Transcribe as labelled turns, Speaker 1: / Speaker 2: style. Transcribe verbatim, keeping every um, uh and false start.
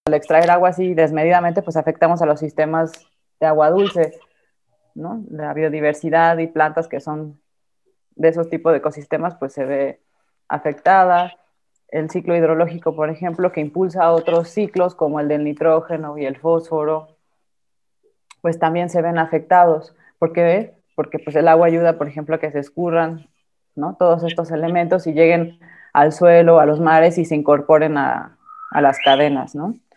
Speaker 1: al extraer agua así desmedidamente, pues afectamos a los sistemas de agua dulce, ¿no? La biodiversidad y plantas que son de esos tipos de ecosistemas, pues se ve afectada. El ciclo hidrológico, por ejemplo, que impulsa otros ciclos como el del nitrógeno y el fósforo, pues también se ven afectados. ¿Por qué? Porque pues el agua ayuda, por ejemplo, a que se escurran, ¿no? Todos estos elementos y lleguen al suelo, a los mares y se incorporen a, a las cadenas, ¿no?